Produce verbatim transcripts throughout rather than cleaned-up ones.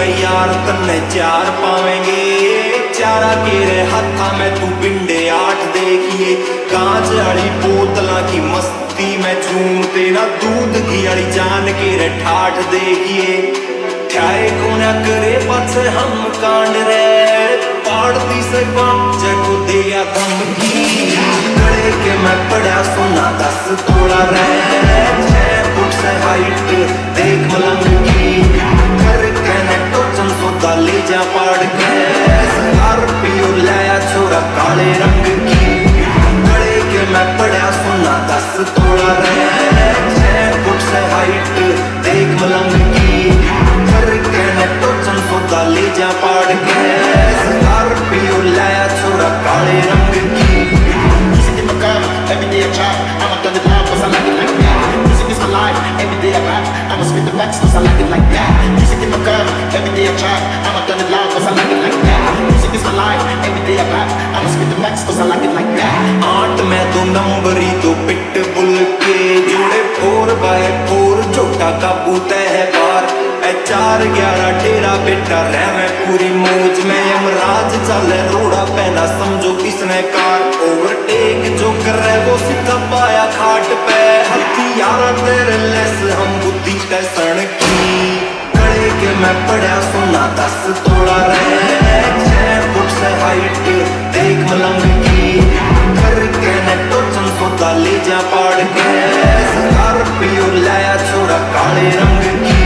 में यार तन्ने चार पावेंगे, चारा केरे हाथा में तू पिंडे आठ देखिए। कांच वाली बोतला की मस्ती में झूम तेरा दूध की अड़ी जान केरे ठाठ देखिए। ठाए कोना करे पाछे हम कांड रे, पाड़ती से बाप को दिया धमकी। गले के मैं पड़ा सोना दस तोड़ा रे, छह फुट से हाइट देख मलंग की। कर कहने टोचन सोता ले जा पाड़ के, स्कॉर्पियो लाया छोरा काले रंग की। गले के मैं पड़ा सोना दस तोड़ा रे, छह फुट से हाइट देख मलंग की। कर कहने टोचन सोता ले जा पाड़ के, स्कॉर्पियो लाया छोरा काले रंग की। Every day I try, I'ma turn it loud cause I like it like that. Music is my life, every day I rap, I'ma spit the facts cause I like it like that. Music in my car, every day I try, I'ma turn it loud cause I like it like that. Music is my life, every day I rap, I'ma spit the facts cause I like it like that. आठ में दो नंबरी दो pit bull के जोड़े, four by four छोटा काबूत है बार। ए चार ग्यारह डेरा बेटा रह में पूरी मौज में, यमराज चले रोड़ा पहना समझो किसने कार। ओवरटेक जो कर रहे वो सीधा पाया खाट पे, हथियारा तेरे लेस हम बुद्धि कैसन की। गले के मैं पड़ा सोना दस तोड़ा रे, छह फुट से हाइट देख मलंग की। कर कहने टोचन सोता ले जा पाड़ के, स्कॉर्पियो लाया छोरा काले रंग की।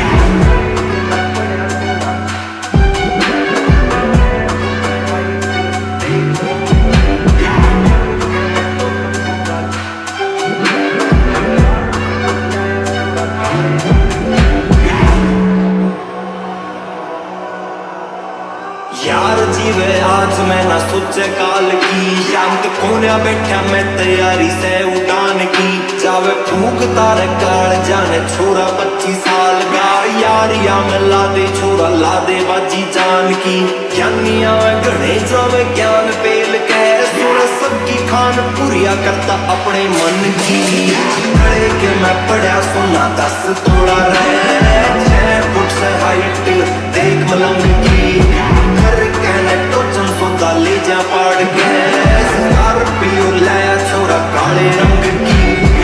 यार जीवे आज मैं ना सोचे काल की, शांत कोने बैठा मैं तैयारी से उड़ान की। जावे फूक तारे काल जाने छोरा पच्चीस साल का, यारिया में ला दे छोरा ला दे बाजी जान की। ज्ञानिया में गणे जावे ज्ञान पेल के, सुन सबकी खान पुरिया करता अपने मन की। गले के मैं पड़ा सोना दस तोड़ा रे, छह फुट से हाइट देख मलंग की। कर कहने टोचन सोता ले जा पाड़ के, स्कॉर्पियो लाया छोरा काले रंग की।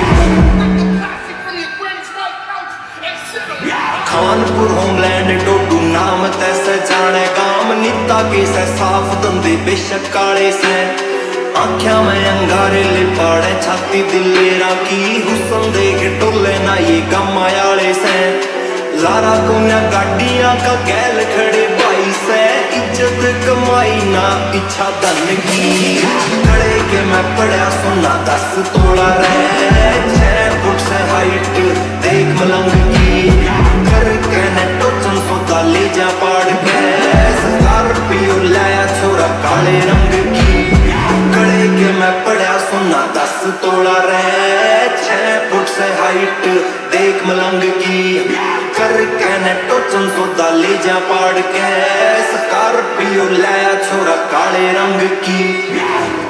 खानपुर होमलैंड डोडू नाम तैसे जाने, काम नीता के से साफ धंधे बेशक काले से। आँख्या में अंगारे ले पाड़े छाती दिलेरा की, हुसन देख टोले ना ये गमायाले से। लारा कोन्या गाड़ियां का गैल खड़े भाई से, इज्जत कमाई ना इच्छा धन की। गले के मैं पड़ा सोना दस तोड़ा रे, छह फुट से हाइट देख मलंग की। कर कहने टोचन सोता ले जा पाड़ के, स्कॉर्पियो लाया छोरा काले रंग की। गले के मैं पड़ा सोना दस तोड़ा रे, छह फुट से हाइट देख मलंग की। कर कहने टोचन सोता ले जा पाड़ के, स्कॉर्पियो लाया छोरा काले रंग की।